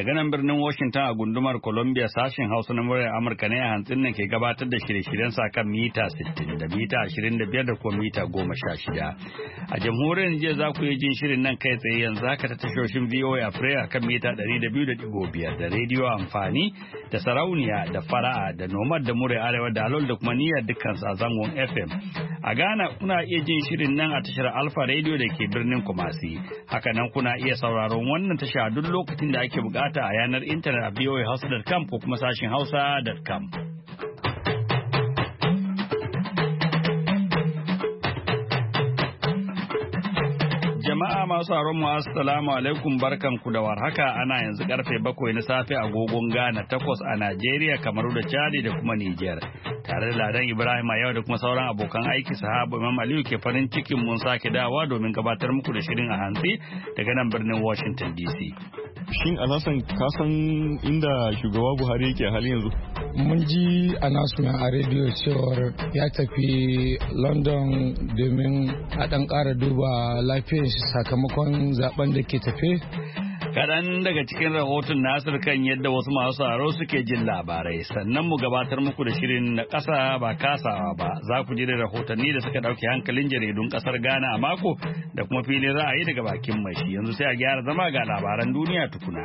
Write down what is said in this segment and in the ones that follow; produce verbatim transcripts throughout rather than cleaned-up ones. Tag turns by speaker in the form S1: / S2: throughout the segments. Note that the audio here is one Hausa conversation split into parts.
S1: Daga nan birnin Washington a gundumar Columbia sashen Hausa na muryar Amurka ne a hantsin nan ke gabatar da shirye-shiryen sa kan mita sittin da mita ashirin da biyar da kuma mita goma sha shida. A jamhuriyar Nijar za ku yi jin shirin nan kai tsaye yanzu haka ta tashoshin V O A Africa kan mita ɗari da biyu da ɗigo biyar da rediyo amfani da sarauniya da fara'a da nomad da muryar arewa da alol da kuma niyyar dukkan sa zangon F M. A Ghana kuna iya jin shirin nan a tashar Alpha Radio da ke birnin Kumasi. Haka nan kuna iya sauraron wannan tasha duk lokacin da ake bukata a yanar intanet a v o a hausa dot com ko kuma sashin hausa dot com. Jama'a masu haron mu assalamu alaikum barkanku da warhaka. Ana yanzu karfe bakwai na safe agogon Ghana, takwas a Najeriya, Kamaru da Chadi da kuma Niger. Tare da Ladan Ibrahim a yau da kuma sauran abokan aiki sahaba Imam Aliyu ke farin cikin mun sake dawa domin gabatar muku da shirin a hantsi daga nan birnin Washington D C.
S2: Shin Alhassan ka san inda shugaba Buhari yake hali yanzu?
S3: Mun ji announcement a rediyo cewar ya tafi London domin a ɗan ƙara duba lafiyar shi sakamakon zaben da ke tafe.
S1: Kaɗan daga cikin rahoton Nasir kan yadda wasu masu tsaro suke jin labarai, sannan mu gabatar muku da shirin na ƙasa ba kasawa ba. Za ku ji da rahotanni da suka ɗauke hankalin jaridun ƙasar Ghana a mako da kuma filin ra'ayi daga bakin mai shi. Yanzu sai a gyara zama ga labaran duniya tukuna.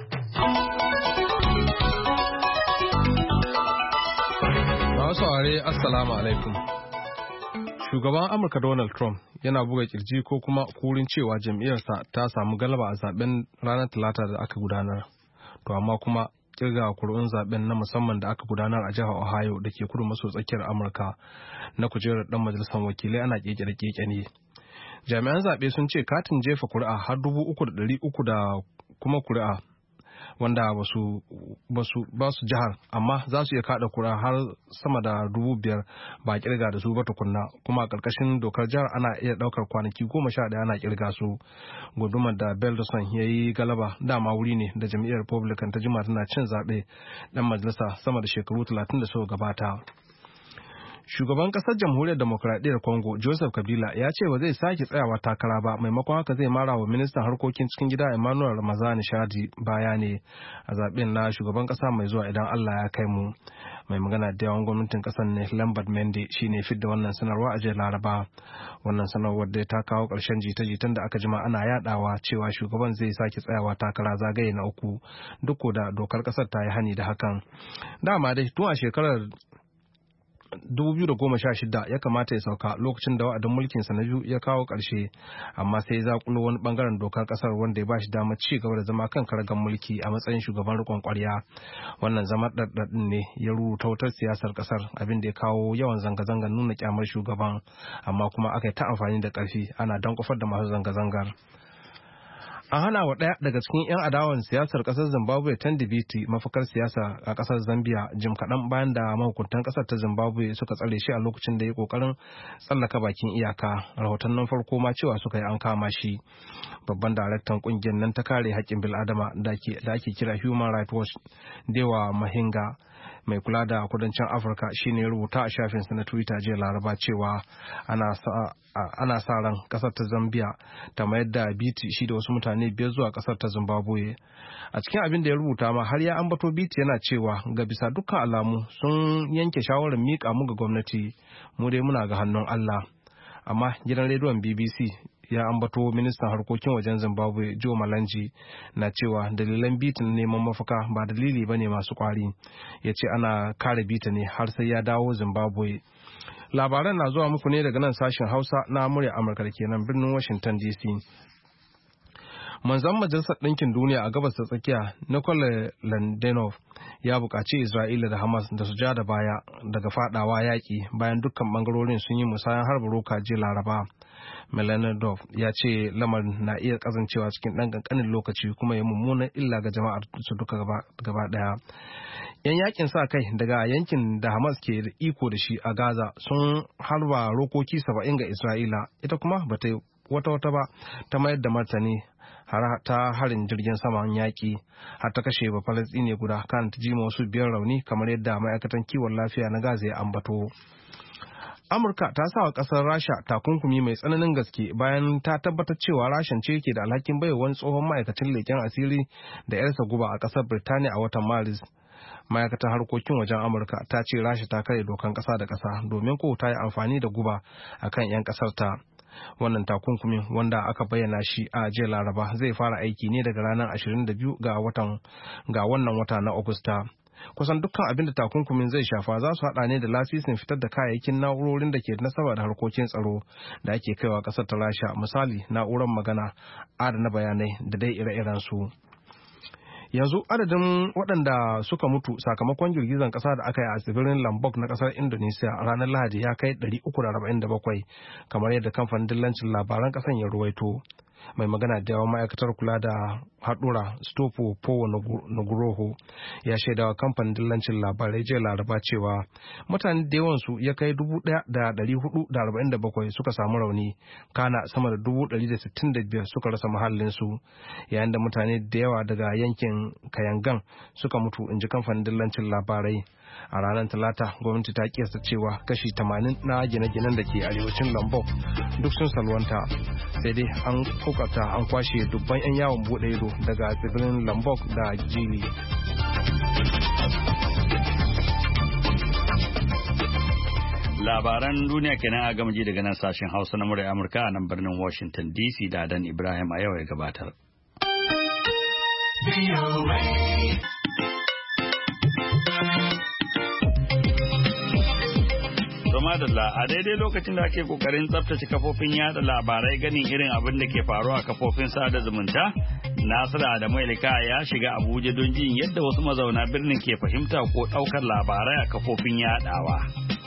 S4: Masu saurare assalamu alaikum. Shugaban Amurka Donald Trump yana buga kirji ko kuma kurin cewa jam'iyyarsa ta samu galaba a zaben ranar Talata da aka gudanar. To amma kuma kirga kuri'un zaben na musamman da aka gudanar a jihar Ohio da ke kudu maso tsakiyar Amurka na kujerar dan majalisar wakilai ana keke da keke ne. Jami'an zaɓe sun ce katin jefa kuri'a har dubu uku da ɗari uku da kuma kuri'a wanda basu basu ba su jihar amma za su iya kada kura har sama da dubu biyar ba kirga da su ba tukunna, kuma a ƙarƙashin dokar jihar ana iya ɗaukar kwanaki goma sha ɗaya ana kirga su. Gundumar da Belderson ya yi galaba dama wuri ne da jam'iyyar Republican ta jima tana cin zaɓe ɗan majalisa sama da shekaru talatin da suka gabata. Shugaban kasar jamhuriyar demokradiyyar Congo Joseph Kabila ya ce ba zai sake tsayawa takara ba, maimakon haka zai mara wa ministan harkokin cikin gida Emmanuel Ramazani Shadi baya ne a zaben na shugaban kasa mai zuwa idan Allah ya kai mu. Mai magana da yawan gwamnatin kasar ne Lambert Mende shine fidda wannan sanarwa a jiya Laraba. Wannan sanarwar da ta kawo ƙarshen jita-jitan da aka jima ana yadawa cewa shugaban zai sake tsayawa takara zagaye na uku duk da dokar kasar ta yi hani da hakan. Dama dai tun a shekarar dubu biyu da goma sha shida ya kamata ya sauka lokacin da wa'adin mulkinsa na biyu ya kawo ƙarshe, amma sai ya zakulo wani bangaren dokar ƙasar wanda ya ba shi damar ci gaba da zama kan karagar mulki a matsayin shugaban riƙon ƙwarya. Wannan zama ɗarɗarɗin ne ya rubuta wutar siyasar ƙasar, abin da ya kawo yawan zanga-zangar nuna kyamar shugaban, amma kuma aka yi ta amfani da ƙarfi ana danƙofar da masu zanga-zangar. An hana wa ɗaya daga cikin 'yan adawan siyasar ƙasar Zimbabwe Thandi Biti mafakar siyasa a ƙasar Zambia jim kaɗan bayan da mahukuntan ƙasar ta Zimbabwe suka tsare shi a lokacin da ya ƙoƙarin tsallaka bakin iyaka. Rahotannin farko ma cewa suka yi an kama shi. Babban daraktan ƙungiyar nan ta kare haƙƙin bil'adama da ake kira Human Rights Watch Dewa Mahinga mai kula da kudancin Afirka shine rubuta a shafinsa na Twitter jiya Laraba cewa ana sa ana sa ran kasar ta Zambia ta mayar da Biti shi da wasu mutane biyar zuwa kasar ta Zimbabwe. A cikin abin da ya rubuta ma har ya ambato Biti yana cewa ga bisa dukkan alamu sun yanke shawarar mika mu ga gwamnati, mu dai muna ga hannun Allah. Amma gidan rediyon B B C ya ambato ministan harkokin wajen Zimbabwe Joe Malanji na cewa dalilan Biti na neman mafaka ba dalili bane masu kwari. Ya ce ana kare Biti ne har sai ya dawo Zimbabwe. Labaran na zuwa muku ne daga nan sashen Hausa na murya Amurka da ke nan birnin Washington D C. Manzon Majalisar Ɗinkin Duniya a gabas ta tsakiya Nikolai Landenov ya buƙaci Isra'ila da Hamas da su ja da baya daga fadawa yaƙi bayan dukkan ɓangarorin sun yi musayan harba roka jiya Laraba. Melanidov ya ce lamarin na iya kasancewa cikin ɗan ƙanƙanin lokaci kuma ya mummunan illa ga jama'ar su duka gaba ɗaya. Yan yakin sa kai daga yankin da Hamas ke da iko da shi a Gaza sun harba rokoki saba'in ga Isra'ila, ita kuma ba ta yi wata wata ba ta mayar da martani ta harin jirgin saman yaƙi har ta kashe ba Falastine guda kan ta jima wasu biyar rauni kamar yadda ma'aikatan kiwon lafiya na Gaza ya ambato. Amurka ta sa wa ƙasar Rasha takunkumi mai tsananin gaske bayan ta tabbatar cewa Rashan ce ke da alhakin baiwa wani tsohon ma'aikacin leƙen asiri da yarsa guba a ƙasar Birtaniya a watan Maris. Ma'aikatar harkokin wajen Amurka ta ce Rasha ta karya dokan ƙasa da ƙasa domin ko ta yi amfani da guba akan 'yan ƙasar ta. Wannan takunkumin wanda aka bayyana shi a jiya Laraba zai fara aiki ne daga ranar ashirin da biyu ga watan ga wannan wata na Agusta. Kusan dukkan abin da takunkumin zai shafa za su hada ne da lasisin fitar da kayayyakin na'urorin da ke nasaba da harkokin tsaro da ake kaiwa kasar ta Rasha, misali na'urar magana, adana bayanai da dai ire-iren su. Yanzu adadin waɗanda suka mutu sakamakon girgizan ƙasa da aka yi a tsibirin Lombok na ƙasar Indonesia ranar Lahadi ya kai ɗari uku da arba'in da bakwai, kamar yadda kamfanin dillancin labaran ƙasar ya ruwaito. Mai magana da yawan ma'aikatar kula da haɗura Stopo Powo Nugroho ya shaidawa kamfanin dillancin labarai jiya Laraba cewa mutane da yawansu ya kai dubu ɗaya da ɗari hudu da arba'in da bakwai suka samu rauni, kana sama da dubu ɗari da sittin da biyar suka rasa mahallinsu, yayin da mutane da yawa daga yankin Kayangan suka mutu, in ji kamfanin dillancin labarai. A ranar Talata, gwamnati ta kiyasta cewa kashi tamanin na gine-ginen da ke arewacin Lombok duk sun salwanta, sai dai an kokarta an kwashe dubban 'yan yawon bude ido daga tsibirin Lombok da Gili.
S1: Labaran duniya kenan a gamaji daga nan sashen Hausa na murai Amurka a nan birnin Washington D C da Dan Ibrahim a yau ya gabatar. Madalla a daidai lokacin da ake kokarin tsaftace kafofin yada labarai ganin irin abin da ke faruwa a kafofin sada zumunta, Nasiru Adamu Elika ya shiga Abuja don jin yadda wasu mazauna birnin ke fahimta ko ɗaukar labarai a kafofin yadawa.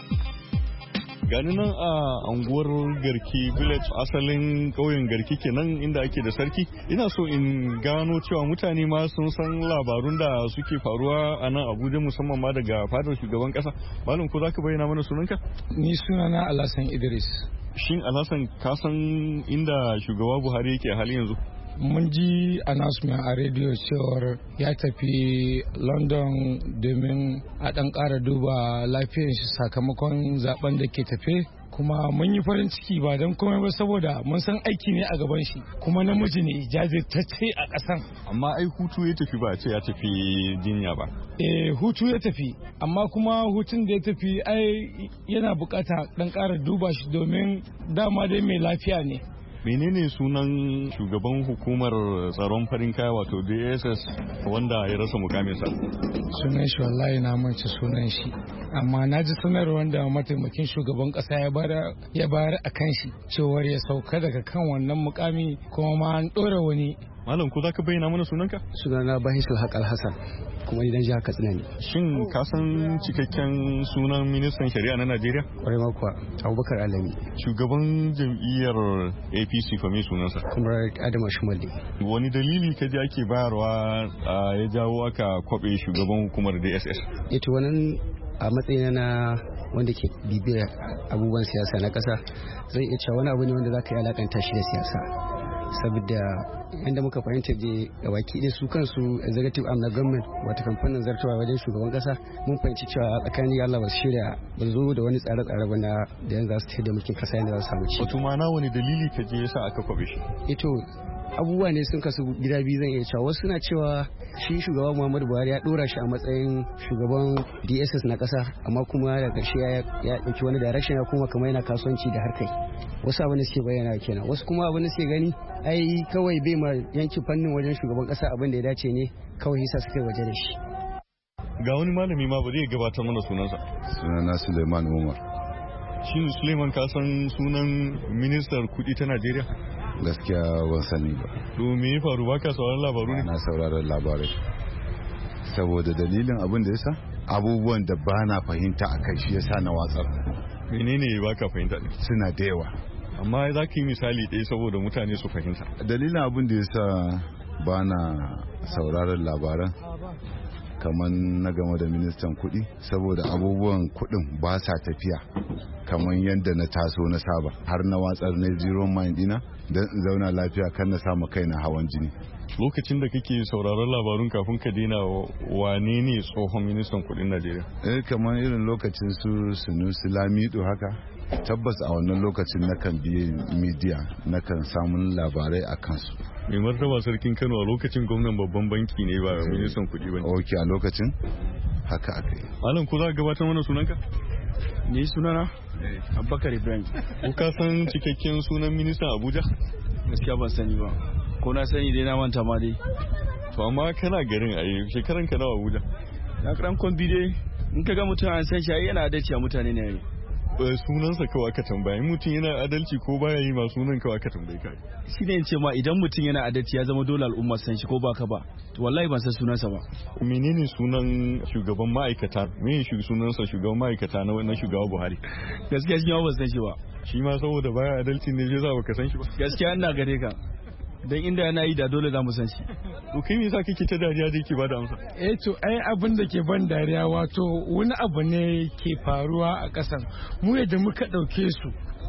S2: Gani nan a anguwar Garki Village, asalin ƙauyen Garki kenan inda ake da sarki. Ina so in gano cewa mutane ma sun san labarun da suke faruwa a nan Abuja, musamman ma daga fadar shugaban ƙasa. Malam, ko za ka bayyana mana sunanka?
S3: Ni sunana Alhassan Idris.
S2: Shin Alhassan, ka san inda shugaba Buhari yake hali yanzu?
S3: Mun ji announcement a rediyo cewar ya tafi London domin a ɗan ƙara duba lafiyar shi sakamakon zaben da ke tafe, kuma mun yi farin ciki ba don komai ba saboda mun san aiki ne a gaban shi, kuma namiji ne jajirtacce a ƙasan.
S2: Amma ai hutu ya tafi, ba ce ya tafi jinya ba.
S3: Eh, hutu ya tafi, amma kuma hutun da ya tafi ai yana bukata ɗan ƙara duba shi domin dama dai mai lafiya ne.
S2: Menene sunan shugaban hukumar tsaron farin kaya wato D S S wanda ya rasa mukaminsa?
S3: Sunan shi wallahi na mance sunan shi, amma na ji sanarwar wanda mataimakin shugaban kasa ya bayar a kan shi cewar ya sauka daga kan wannan mukami, kuma ma an ɗora wani.
S2: Malam, ko za ka bayyana mana sunanka?
S5: Sunana Bahisul Haq Alhassan, kuma idan jihar Katsina ne.
S2: Shin ka san cikakken sunan ministan shari'a na Najeriya?
S5: Kwarai ma kuwa, Abubakar Alami.
S2: Shugaban jam'iyyar A P C fa me sunansa?
S5: Comrade Adama Shumali.
S2: Wani dalili ka ji ake bayarwa ya jawo aka kwabe shugaban hukumar D S S?
S5: Ito wannan a matsayina na wanda ke bibiyar abubuwan siyasa na ƙasa, zai iya cewa wani abu ne wanda za ka yi alakanta shi da siyasa. Saboda yadda muka fahimta da gabaki ɗaya su kansu executive arm na government wata kamfanin zartawa wajen shugaban kasa, mun fahimci cewa tsakanin Allah ba su shirya ba zo da wani tsare-tsare ba na da yanzu za su ce da mulkin kasa yadda za su samu ci.
S2: Wato ma'ana wani dalili ka je yasa aka kwabe shi?
S5: Ito abubuwa ne sun kasu gida biyu zan iya cewa. Wasu suna cewa shi shugaba Muhammadu Buhari ya dora shi a matsayin shugaban D S S na kasa, amma kuma da ƙarshe ya ɗauki wani direction ya kuma kamar yana kasuwanci da harkai. Wasu abin da suke bayyana kenan, wasu kuma abin da suke gani ai kawai bai ma yanki fannin wajen shugaban kasa abin da ya dace ne, kawai hisa suka waje da shi.
S2: Ga wani malami ma ba zai gabatar mana sunansa.
S6: Sunana Suleiman Umar.
S2: Shin Suleiman, ka san sunan ministar kuɗi ta Najeriya?
S6: Gaskiya ban sani ba.
S2: To me ya faru, baka sauraron labaru ne?
S6: Na sauraron labarai. Saboda dalilin abin da yasa abubuwan da ba na fahimta a kai shi yasa na watsar.
S2: Menene baka fahimta?
S6: Suna da yawa.
S2: Amma za ka yi misali ɗaya saboda mutane su fahimta.
S6: Dalilin abin da yasa ba na sauraron labaran kamar na game da ministan kuɗi, saboda abubuwan kuɗin ba sa tafiya kamar yadda na taso na saba, har na watsar na zero mind dina don in zauna lafiya kan na samu kaina hawan jini.
S2: Lokacin da kake sauraron labarun kafin ka daina, wane ne tsohon ministan kuɗin Najeriya?
S6: Eh, kamar irin lokacin su Sunusi Lamido haka, tabbas a wannan lokacin nakan bi media nakan samun labarai a kansu.
S2: Mai martaba sarkin Kano a lokacin gwamnan babban banki ne ba ministan kuɗi ba.
S6: Ok, a lokacin haka aka yi.
S2: Malam ko za ka gabatar mana sunanka?
S7: Ni sunana Abubakar Ibrahim.
S2: Ko ka san cikakken sunan ministan Abuja?
S7: Gaskiya ban sani ba. Ko na sani dai na manta ma dai.
S2: To amma kana garin a yi shekaran ka nawa Abuja?
S7: Na karan kwambi dai in ka ga mutum an san shi yana adalci a mutane ne.
S2: Sunansa kawai aka tambayi mutum yana adalci ko baya yi ma sunan kawai aka tambayi kai.
S7: Shi ne ce ma idan mutum yana adalci ya zama dole al'umma san shi ko baka ba. To wallahi ban san sunansa ba.
S2: Menene sunan shugaban ma'aikata? Me shi sunansa shugaban ma'aikata na wannan shugaba Buhari?
S7: Gaskiya shi ma ban san shi ba.
S2: Shi ma saboda baya adalci ne zai za baka san shi ba.
S7: Gaskiya ina gare ka. Dan inda yana yi da dole za mu san shi.
S2: To kai me yasa kake ta dariya da yake bada amsa?
S3: Eh to ai abin da ke ban dariya wato wani abu ne ke faruwa a kasan. Mu yadda muka dauke su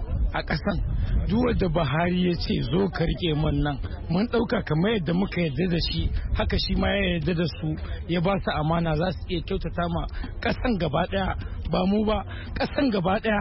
S3: a kasan duk wanda Buhari ya ce zo ka rike man nan mun dauka kamar yadda muka yarda da shi haka shi ma ya yarda da su ya ba su amana za su iya kyautata ma kasan gaba daya ba mu ba kasan gaba daya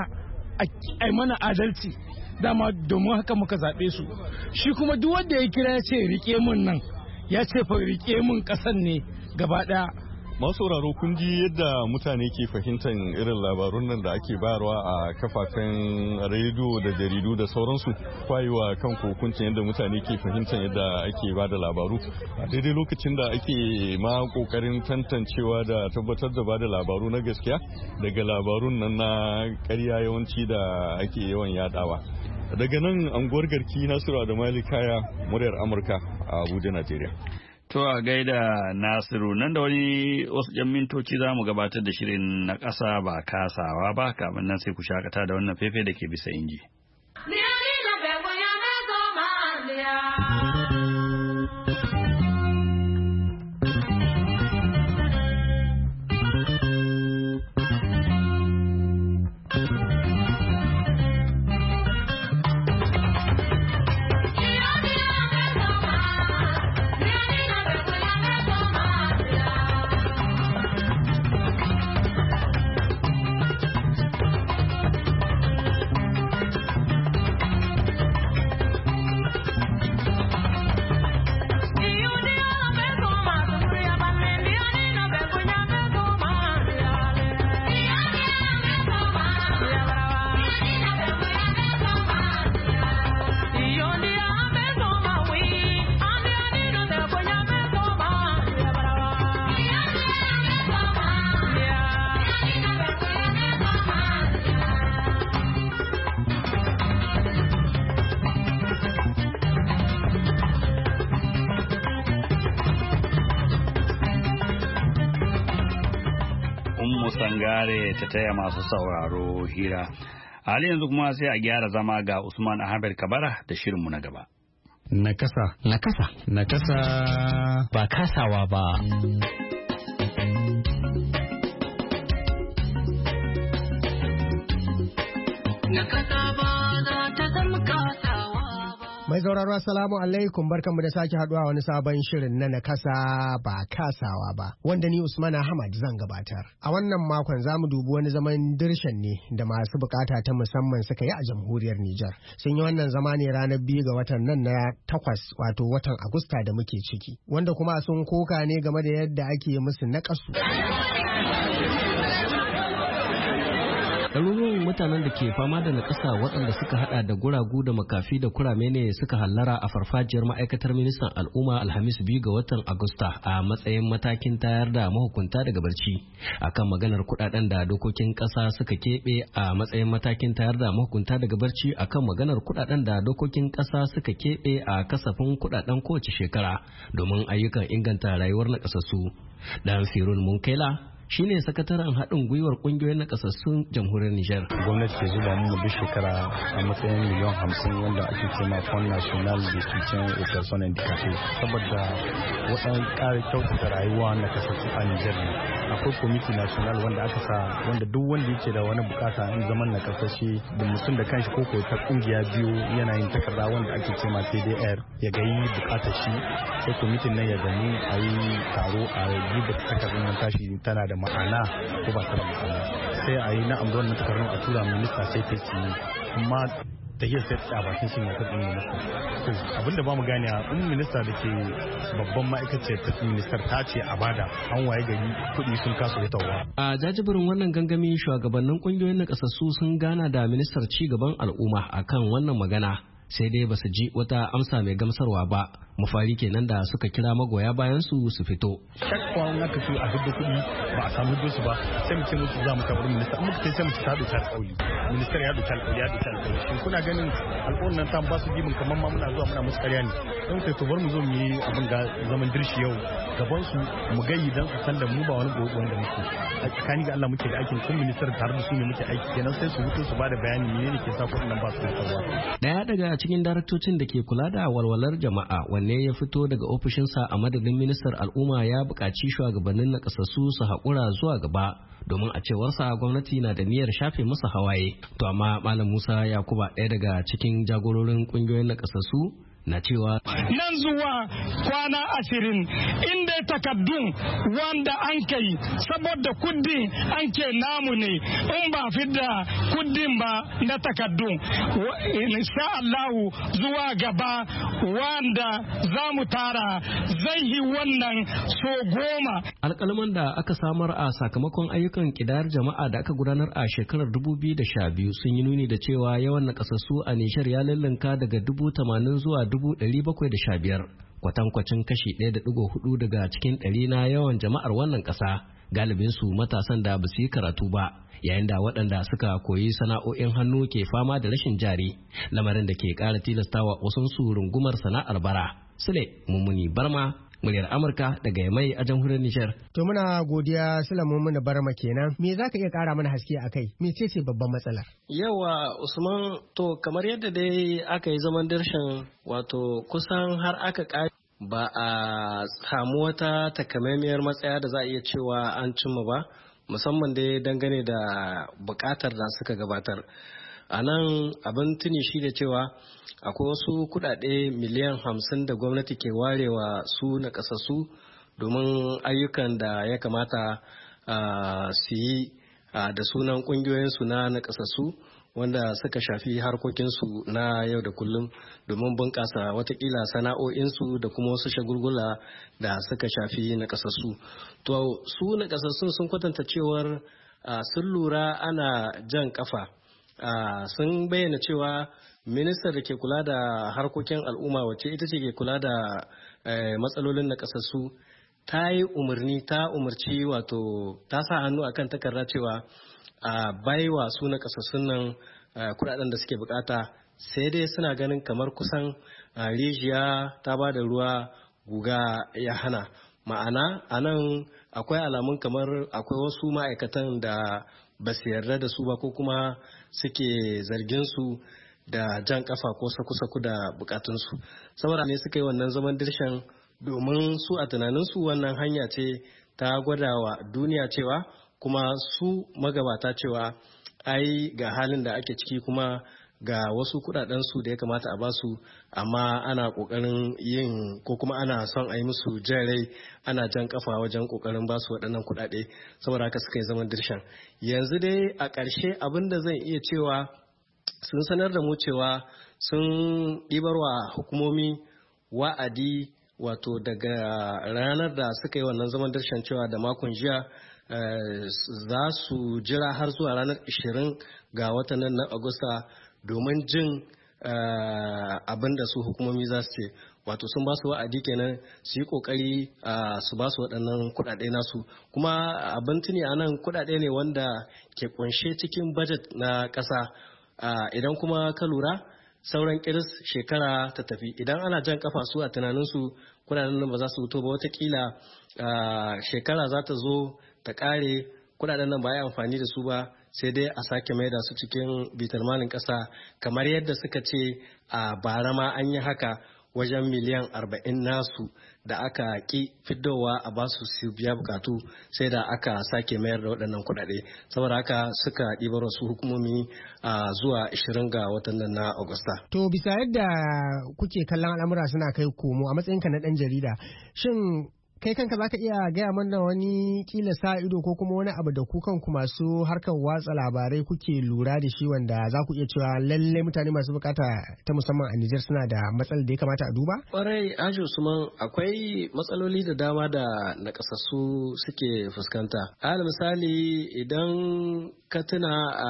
S3: ai mana adalci. Dama domin haka muka zaɓe su shi kuma duk wanda ya kira ya ce rike mun nan ya ce fa rike mun ƙasan ne gaba ɗaya.
S2: Masu sauraro kun ji yadda mutane ke fahimtar irin labarun nan da ake bayarwa a kafafen rediyo da jaridu da sauransu, kwayewa kan hukuncin yadda mutane ke fahimtar yadda ake ba da labaru a daidai lokacin da ake ma kokarin tantancewa da tabbatar da ba da labaru na gaskiya daga labarun nan na ƙarya yawanci da ake yawan yadawa. Daga nan anguwar garki Nasiru da Malikaya, muryar Amurka a Abuja, Najeriya.
S1: To a gaida Nasiru, nan da wani wasu ƴan mintoci za mu gabatar da shirin na ƙasa ba kasawa ba, kamin nan sai ku shakata da wannan fefe da ke bisa inji. Sangare ta taya masu sauraro hira. Hali yanzu kuma sai a gyara zama ga Usman Ahmed Kabara da shirinmu na gaba.
S8: Nakasa. Nakasa. Nakasa. Ba kasawa ba.
S9: Nakasa ba za ta zama kasawa ba. Mai sauraro assalamu alaikum, barkanmu da sake haduwa wani sabon shirin na nakasa ba kasawa ba wanda ni Usman Ahmad zan gabatar. A wannan makon zamu dubi wani zaman dirshan ne da masu bukata ta musamman suka yi a jamhuriyar Nijar. Sun yi wannan zama ne ranar biyu ga watan nan na takwas wato watan Agusta da muke ciki, wanda kuma sun koka ne game da yadda ake musu nakasu.
S10: ɗaruruwan mutanen da ke fama da nakasa waɗanda suka hada da guragu da makafi da kurame ne suka hallara a farfajiyar ma'aikatar ministan al'umma alhamis biyu ga watan agusta a matsayin matakin tayar da mahukunta daga barci akan maganar kudaden da dokokin ƙasa suka keɓe a matsayin matakin tayar da mahukunta daga barci akan maganar kudaden da dokokin ƙasa suka keɓe a kasafin kudaden kowace shekara domin ayyukan inganta rayuwar nakasassu. Dan Firun Munkela shine sakataren haɗin gwiwar ƙungiyoyin nakasassun jamhuriyar Nijar.
S11: Gwamnati ke zuba mu duk shekara a matsayin miliyan hamsin wanda ake cema Fond National de Soutien aux Personnes Handicapées saboda waɗannan ƙara kyautata rayuwa nakasassu a Nijar ne. akwai committee national wanda aka sa wanda duk wanda yake da wani bukata in zaman na kasashe da mutum da kanshi ko ta kungiya biyu yana yin takarda wanda ake cema T D R ya ga yi bukatar shi sai committee nan ya gani a yi taro a yi da takardar nan tashi tana da ma'ana ko ba ta da ma'ana sai a yi na amduwan na takardun a tura minista sai ta ci amma ta yi sai a bakin shi na kudin minista to abinda ba mu gane a in minista da ke babban ma'aikaciyar ta ministar ta ce a bada an waye gari kudi sun kasa hutawa.
S10: A jajibirin wannan gangami shugabannin kungiyoyin na kasassu sun gana da ministar ci gaban al'umma akan wannan magana sai dai basu ji wata amsa mai gamsarwa ba. Mafari kenan da suka kira magoya bayan su su fito.
S11: Shakwa wani aka so a hidda kuɗi ba a samu hiddo su ba sai mu ce musu za mu tabar minista amma kai sai mu ci ta doka alƙawli ministar ya doka alƙawli ya doka alƙawli shin kuna ganin alƙawarin nan ta ba su gibin kamar ma muna zuwa muna musu ƙarya ne don sai to bar mu zo mu yi abin ga zaman dirshi yau gaban su mu gayi dan su san da mu ba wani gobe wanda muke a tsakani ga Allah muke da aikin kun ministar tare da su ne muke aiki kenan sai su hutu su bada bayani menene ke sa kuɗin nan ba su fitarwa.
S10: Daya daga cikin daraktocin da ke kula da walwalar jama'a wanne ya fito daga ofishinsa a madadin ministar al'umma ya buƙaci shugabannin nakasassu su haƙura zuwa gaba domin a cewarsa gwamnati na da niyyar shafe masa hawaye. To amma Malam Musa Yakuba ɗaya daga cikin jagororin ƙungiyoyin nakasassu na cewa
S12: nan zuwa kwana ashirin inda takaddun wanda an kai saboda kuddin an ke namu ne in ba fidda kuddin ba na takaddun insha Allahu zuwa gaba wanda za mu tara zai yi wannan so goma.
S10: Alƙalman da aka samar a sakamakon ayyukan kidayar jama'a da aka gudanar a shekarar dubu biyu da sha biyu sun yi nuni da cewa yawan nakasassu a Nijar ya lallanka daga dubu tamanin zuwa dubu ɗari bakwai da sha biyar kwatankwacin kashi ɗaya da ɗigo hudu daga cikin ɗari na yawan jama'ar wannan ƙasa galibinsu matasan da ba su yi karatu ba yayin da waɗanda suka koyi sana'o'in hannu ke fama da rashin jari lamarin da ke ƙara tilastawa wasunsu rungumar sana'ar bara. Sule Mummuni Barma, muryar Amurka daga Yamai a jamhuriyar Nijar.
S9: To muna godiya Sule Mummuni Barma kenan. Me za ka iya ƙara mana haske a kai? Mece ce babban matsalar?
S13: Yawa Usman, to kamar yadda dai aka yi zaman dirshan wato kusan har aka ƙare ba a samu wata takamaimiyar matsaya da za a iya cewa an cimma ba, musamman dai dangane da buƙatar da suka gabatar. A nan abin tuni shi da cewa akwai wasu kudade miliyan hamsin da gwamnati ke warewa su na kasassu domin ayyukan da ya kamata su yi da sunan kungiyoyinsu na na kasassu wanda suka shafi harkokinsu na yau da kullum domin bunƙasa watakila sana'o'insu da kuma wasu shagulgula da suka shafi na kasassu. To su na kasassun sun kwatanta cewar sun lura ana jan kafa. Uh, sun bayyana cewa ministar da ke kula da harkokin al'umma wacce ita ce ke kula da uh, matsalolin na kasassu ta yi umarni ta umarci wato ta sa hannu akan takarda cewa a uh, baiwa su na kasassun nan uh, kudaden da suke bukata sai dai suna ganin kamar kusan uh, rijiya ta ba da ruwa guga ya hana ma'ana a nan akwai alamun kamar akwai wasu ma'aikatan da ba su yarda da su ba ko kuma suke zargin su da jan kafa ko saku-saku da bukatunsu saboda ne suka yi wannan zaman dirshan domin su a tunaninsu wannan hanya ce ta gwadawa duniya cewa kuma su magabata cewa ai ga halin da ake ciki kuma ga wasu kudadensu da ya kamata a basu amma ana kokarin yin ko kuma ana son a yi musu rai ana jan kafa wajen kokarin basu waɗannan kudade saboda haka suka yi zaman dirshan yanzu dai a ƙarshe abin da zan iya cewa sun sanar da mu cewa sun ɗibarwa hukumomi wa'adi wato daga ranar da suka yi wannan zaman dirshan cewa da makon jiya za su jira har zuwa ranar ishirin ga watan nan na Agusta domin jin abin da su hukumomi za su ce wato sun ba su wa'adi kenan su yi kokari su ba su waɗannan kuɗaɗe nasu kuma abin tuni a nan kuɗaɗe ne wanda ke kunshe cikin bajet na ƙasa idan kuma ka lura sauran kiris shekara ta tafi idan ana jan kafa su a tunaninsu kuɗaɗen nan ba za su fito ba watakila shekara za ta zo ta ƙare kuɗaɗen nan ba a yi amfani da su ba sai dai a sake maida su cikin bitalmanin ƙasa kamar yadda suka ce a bara ma an yi haka wajen miliyan arba'in nasu da aka ki fidowa a basu su biya bukatu sai da aka sake mayar da waɗannan kuɗaɗe saboda haka suka ɗibar wasu hukumomi a zuwa ashirin ga watan nan na Agusta.
S9: To bisa yadda kuke kallon al'amura suna kai komo a matsayinka na ɗan jarida shin kai kanka zaka iya gaya mana wani kila sa ido ko kuma wani abu da ku kanku masu harkar watsa labarai kuke lura da shi wanda za ku iya cewa lalle mutane masu bukata ta musamman a Nijar suna da matsalar da ya kamata a duba?
S13: Kwarai Ajo Usman, akwai matsaloli da dama da nakasassu suke fuskanta. Alal misali idan ka tuna a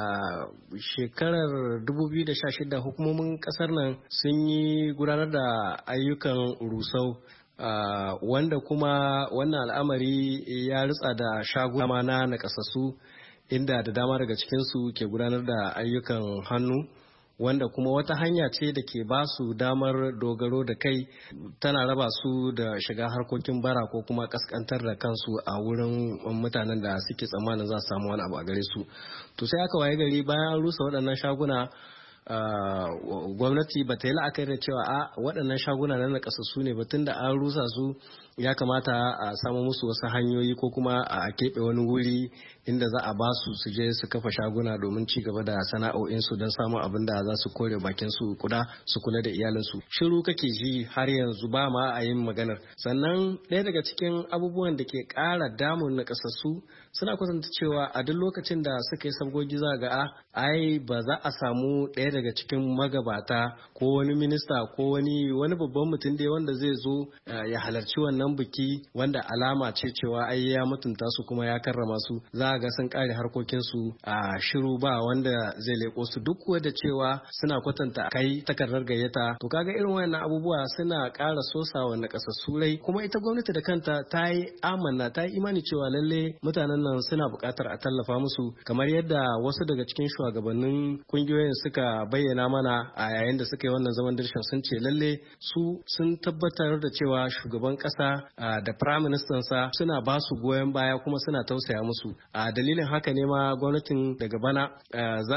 S13: shekarar dubu biyu da sha shida hukumomin kasar nan sun yi gudanar da ayyukan rusau. Uh, wanda kuma wannan al'amari ya ritsa da shaguna na nakasassu inda da dama daga cikinsu ke gudanar da ayyukan hannu wanda kuma wata hanya ce da ke ba su damar dogaro da kai tana raba su da shiga harkokin bara ko kuma kaskantar da kansu a wurin mutanen da suke tsammanin za su samu wani abu a gare su. To sai aka waye gari bayan an rusa waɗannan shaguna Uh, gwamnati ba ta yi la'akari da cewa a waɗannan shaguna na nakasassu ne ba tunda an rusa su ya kamata a samu musu wasu hanyoyi ko kuma a keɓe wani wuri inda za a ba su su je su kafa shaguna domin ci gaba da sana'o'insu don samun abin da za su kore bakin su kuda su kula da iyalinsu. Shiru kake ji har yanzu ba ma a yin maganar. Sannan ɗaya daga cikin abubuwan da ke ƙara damun nakasassu suna kwatanta cewa a duk lokacin da suka yi sabgogi za ga a ai ba za a samu ɗaya daga cikin magabata ko wani minista ko wani wani babban mutum dai wanda zai zo ya halarci wannan biki wanda alama ce cewa ai ya mutunta su kuma ya karrama su za ga sun kare harkokin su a shiru ba wanda zai leko su duk da cewa suna kwatanta kai takardar gayyata to kaga irin wayannan abubuwa suna ƙara sosawa na kasassu rai kuma ita gwamnati da kanta ta yi amanna ta yi imani cewa lalle mutanen nan suna buƙatar a tallafa musu kamar yadda wasu daga cikin shugabannin kungiyoyin suka bayyana mana a yayin da suka yi wannan zaman dirshin sun ce lalle su sun tabbatar da cewa shugaban kasa da prime minister sa suna ba su goyon baya kuma suna tausaya musu a dalilin haka ne ma gwamnatin daga bana za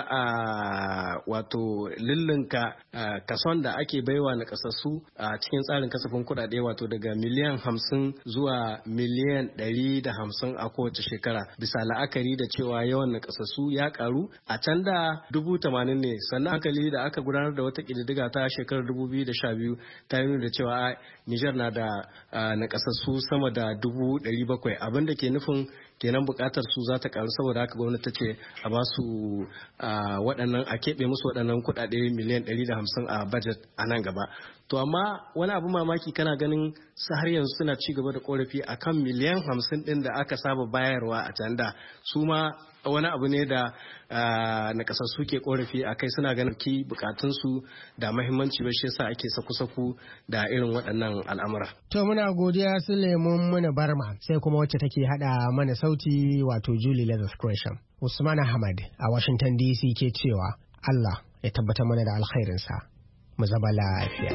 S13: a wato lillinka kason da ake baiwa na kasassu a cikin tsarin kasafin kuɗaɗe wato daga miliyan hamsin zuwa miliyan ɗari da hamsin a kowace shekara bisa la'akari da cewa yawan na kasassu ya karu a can da dubu tamanin ne sannan hankali da aka gudanar da wata ƙididdiga ta shekarar dubu biyu da sha biyu ta nuna da cewa Nijar na da nakasassu sama da dubu ɗari bakwai abinda ke nufin kenan buƙatar su za ta karu saboda haka gwamnati ta ce a ba su waɗannan a keɓe musu waɗannan kuɗaɗe miliyan ɗari da hamsin a budget a nan gaba. To amma wani abu mamaki kana ganin su har yanzu suna ci gaba da korafi akan miliyan hamsin ɗin da aka saba bayarwa a can da su ma wani abu ne da nakasassu ke korafi a kai suna ganin ki bukatunsu da mahimmanci ba shi yasa ake saku-saku da irin waɗannan al'amura.
S9: To muna godiya su lemun mana barma sai kuma wacce take hada mana sauti wato Julie Leather Gresham. Usman Ahmad a Washington D C ke cewa Allah ya tabbatar mana da alkhairinsa. Mu zama lafiya.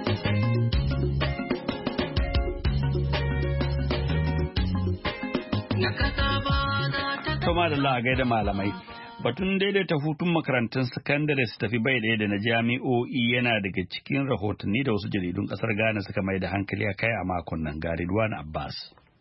S1: Toma da Allah a gaida malamai. Batun daidaita hutun makarantun sakandare su tafi bai ɗaya da na jami'o'i yana daga cikin rahotanni da wasu jaridun ƙasar Ghana suka mai da hankali a kai a makon nan ga Ridwan Abbas.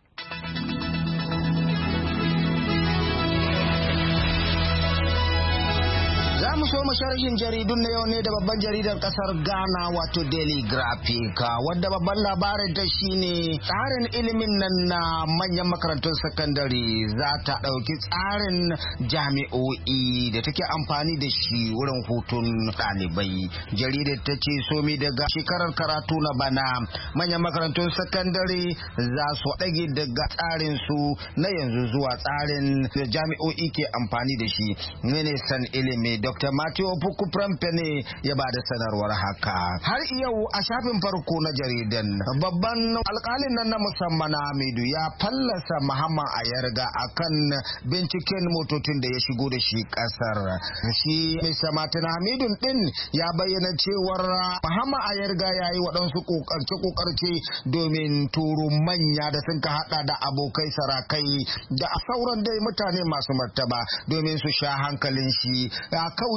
S14: Za mu so sharhin jaridun na yau ne da babban jaridar kasar Ghana wato Daily Graphic wadda babban labarin ta shine tsarin ilimin nan na manyan makarantun sakandare za ta ɗauki tsarin jami'o'i da take amfani da shi wurin hutun ɗalibai. Jaridar ta ce somi daga shekarar karatu na bana manyan makarantun sakandare za su ɗage daga tsarin su na yanzu zuwa tsarin da jami'o'i ke amfani da shi. Ministan ilimi Doctor Matthew Puku Prempene ya ba da sanarwar haka. Har yau a shafin farko na jaridan babban alkalin nan na musamman Hamidu ya fallasa Muhammad Ayarga akan binciken motocin da ya shigo da shi kasar. Shi Mister Martin Hamidu din ya bayyana cewar Muhammad Ayarga ya yi waɗansu kokarce-kokarce domin turu manya da sun ka hada da abokai sarakai da sauran dai mutane masu martaba domin su sha hankalin shi a kauce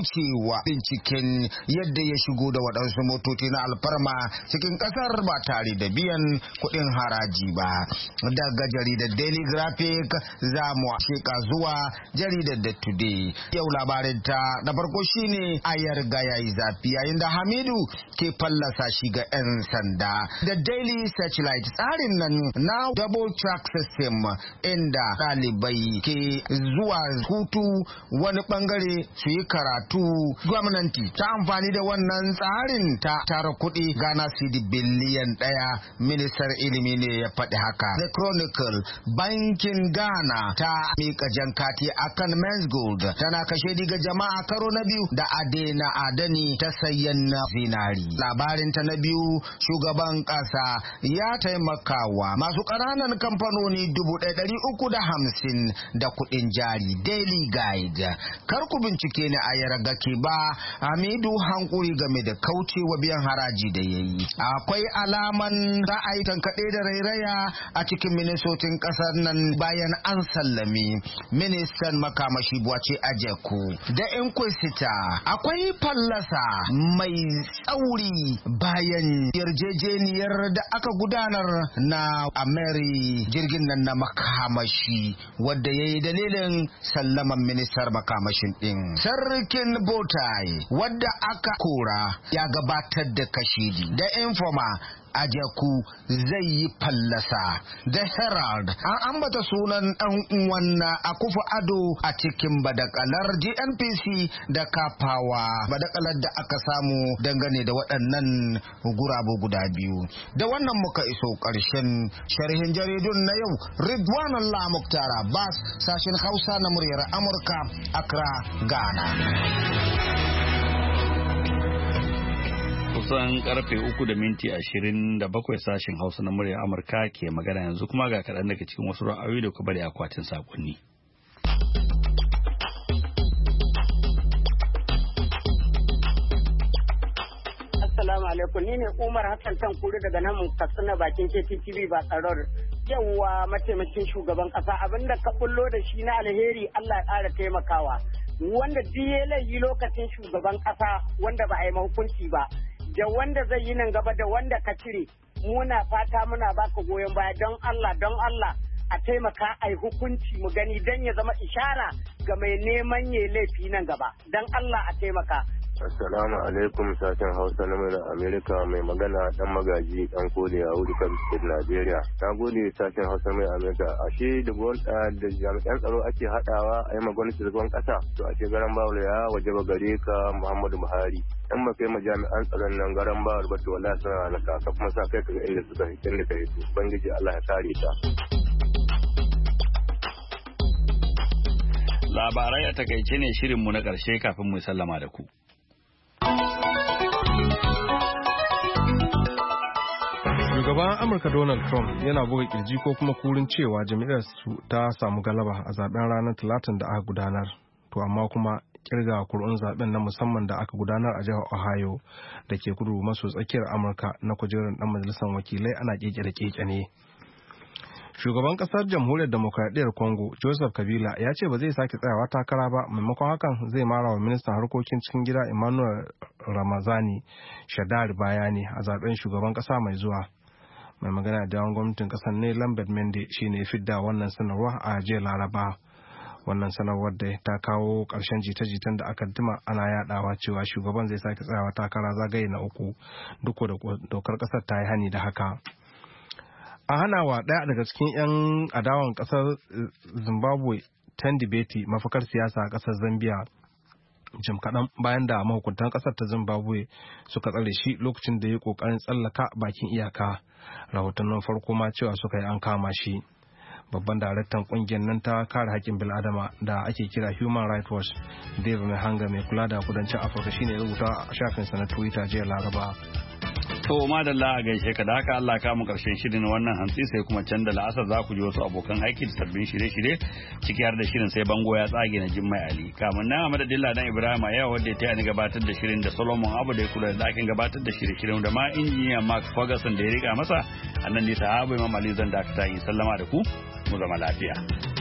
S14: kaucewa binciken yadda ya shigo da waɗansu motoci na alfarma cikin ƙasar ba tare da biyan kuɗin haraji ba. Daga jaridar Daily Graphic za mu sheka zuwa jaridar da Today. Yau labarin ta na farko shine ayar ga yayi zafi yayin da Hamidu ke fallasa shi ga 'yan sanda. Da Daily Searchlight tsarin nan na double track system inda ɗalibai ke zuwa hutu wani bangare su yi karatu. Gwamnati ta amfani da wannan tsarin ta tara kuɗi Ghana cedi biliyan ɗaya. Ministar ilimi ne ya faɗi haka. The Chronicle, bankin Ghana ta mika jankati akan Men's Gold tana kashe diga jama'a karo na biyu da Adena Adani ta sayan zinari. Labarin ta na biyu, shugaban ƙasa ya taimakawa masu ƙananan kamfanoni dubu ɗaya ɗari uku da hamsin da kuɗin jari. Daily Guide, kar ku bincike ni a yarga ke ba Hamidu hankuri game da kaucewa biyan haraji da yayi. Akwai alaman ra'ayi tankaɗe da rairaya a cikin ministocin ƙasar nan bayan an sallami ministan makamashi Buwace Ajeku. Da Inquisitor, akwai fallasa mai tsauri bayan yarjejeniyar da aka gudanar na Ameri jirgin nan na makamashi wadda ya yi dalilin sallaman ministar makamashin ɗin. Sarkin Botai wadda aka kora ya gabatar da kashidi. Da Informa, Ajaku zai yi fallasa. Da Herald, an ambata sunan ɗan uwan Akufo Addo a cikin badakalar G N P C da kafawa badakalar da aka samu dangane da waɗannan gurabu guda biyu. Da wannan muka iso ƙarshen sharhin jaridun na yau. Ridwanullah Muktar Abbas, sashen Hausa na muryar Amurka, Accra, Ghana.
S1: Kusan karfe uku da minti ashirin da bakwai sashen Hausa na murya Amurka ke magana yanzu kuma ga kaɗan daga cikin wasu ra'ayoyi da kuma bari akwatin sakonni.
S15: Assalamu alaikum, ni ne Umar Hassan Tankuri daga nan Katsina bakin K T T V ba tsaron. Yawwa mataimakin shugaban kasa abinda ka bullo da shi na alheri Allah ya ƙara taimakawa. Wanda duk ya laifi lokacin shugaban kasa wanda ba a yi mahukunci ba. Da wanda zai yi nan gaba da wanda ka cire muna fata muna baka goyon baya don Allah don Allah a taimaka a yi hukunci mu gani don ya zama ishara ga mai neman ya laifi nan gaba don Allah a taimaka.
S16: Assalamu alaikum sashen Hausa na mai Amerika mai magana dan magaji dan kole a wuri kan Najeriya. Na gode sashen Hausa mai Amerika. Ashe da da jami'an tsaro ake hadawa a yi magana shugaban kasa. To ashe garan bawul ya wajaba gare ka Muhammadu Buhari. Dan ba kai ma jami'an tsaron nan garan bawul ba to wallahi suna na ka kuma sa kai ka inda suka hikin da kai. Ubangiji Allah ya kare ta.
S1: Labarai a takaice ne shirinmu na ƙarshe kafin mu sallama da ku.
S4: Shugaban Amurka Donald Trump yana buga kirji ko kuma kurin cewa jam'iyyar su ta samu galaba a zaben ranar Talatin da aka gudanar. To amma kuma kirga kur'un zaben na musamman da aka gudanar a jihar Ohio da ke kudu maso tsakiyar Amurka na kujerar dan majalisar wakilai ana keke da keke ne. Shugaban kasar jamhuriyar demokradiyyar Congo Joseph Kabila ya ce ba zai sake tsayawa takara ba, maimakon hakan zai mara wa ministan harkokin cikin gida Emmanuel Ramazani Shadari bayani a zaben shugaban kasa mai zuwa. Mai magana da yawan gwamnatin kasar ne Lambert Mende shine fidda wannan sanarwa a jiya Laraba. Wannan sanarwar da ta kawo ƙarshen jita-jitan da aka dima ana yadawa cewa shugaban zai sake tsayawa takara zagaye na uku duk da dokar kasar ta yi hani da haka. A hana wa ɗaya daga cikin 'yan adawan ƙasar Zimbabwe Tendi Beti mafakar siyasa a ƙasar Zambia jim kaɗan bayan da mahukuntan ƙasar ta Zimbabwe suka tsare shi lokacin da ya ƙoƙarin tsallaka bakin iyaka. Rahotannin farko ma cewa suka yi an kama shi. Babban daraktan ƙungiyar nan ta kare haƙƙin bil'adama da ake kira Human Rights Watch, Dave Mahanga mai kula da kudancin Afirka shine ya rubuta a shafinsa na Twitter jiya Laraba.
S1: To madalla a gaishe ka da haka Allah ka mu karshen shirin wannan hantsi sai kuma can da la'asar za ku ji wasu abokan aiki da sabbin shirye-shirye ciki har da shirin sai bango ya tsage na Jimmai Ali. Kamun nan a madadin Ladan Ibrahim a yau wanda ya taya ni gabatar da shirin da Solomon Abu da ya kula da dakin gabatar da shirye-shiryen da ma injiniya Mark Ferguson da ya rika masa. Annan ne sahabu Imam Ali zan dakata in sallama da ku mu zama lafiya.